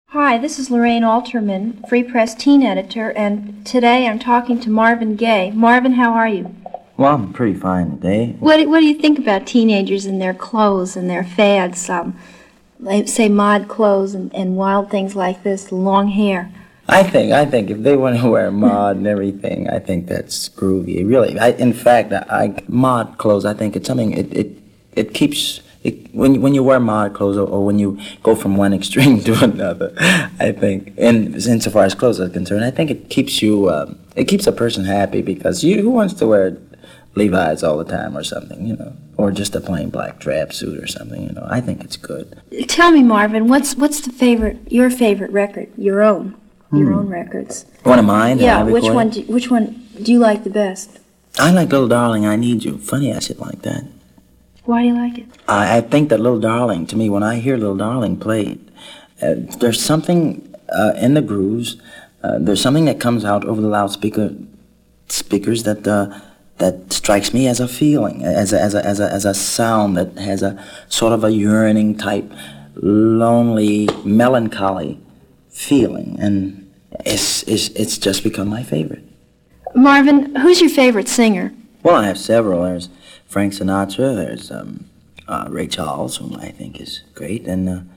Hi, this is Lorraine Alterman, Free Press teen editor, and today I'm talking to Marvin Gaye. Marvin, how are you? Well, I'm pretty fine today. What do you think about teenagers and their clothes and their fads? Say mod clothes and wild things like this, long hair. I think if they want to wear mod and everything, I think that's groovy. Really, in fact, mod clothes. I think it's something. It keeps. When you wear mod clothes or when you go from one extreme to another, I think, insofar as clothes are concerned, I think it keeps you, it keeps a person happy because who wants to wear Levi's all the time or something, or just a plain black drab suit or something, I think it's good. Tell me, Marvin, what's your favorite record, your own records? One of mine? Yeah, which one do you like the best? I like Little Darling, I Need You. Funny I should like that. Why do you like it? I think that Little Darling, to me, when I hear Little Darling played, there's something in the grooves. There's something that comes out over the speakers that strikes me as a feeling, as a sound that has a sort of a yearning type, lonely, melancholy feeling, and it's just become my favorite. Marvin, who's your favorite singer? Well, I have several. There's Frank Sinatra, there's Ray Charles, whom I think is great, and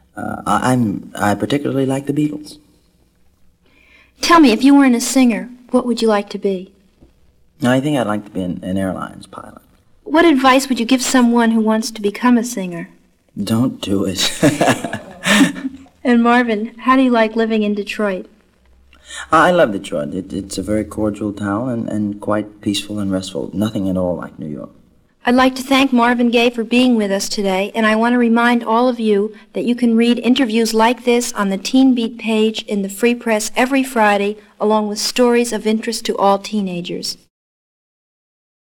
I particularly like the Beatles. Tell me, if you weren't a singer, what would you like to be? I think I'd like to be an airlines pilot. What advice would you give someone who wants to become a singer? Don't do it. And Marvin, how do you like living in Detroit? I love Detroit. It's a very cordial town and quite peaceful and restful. Nothing at all like New York. I'd like to thank Marvin Gaye for being with us today, and I want to remind all of you that you can read interviews like this on the Teen Beat page in the Free Press every Friday, along with stories of interest to all teenagers.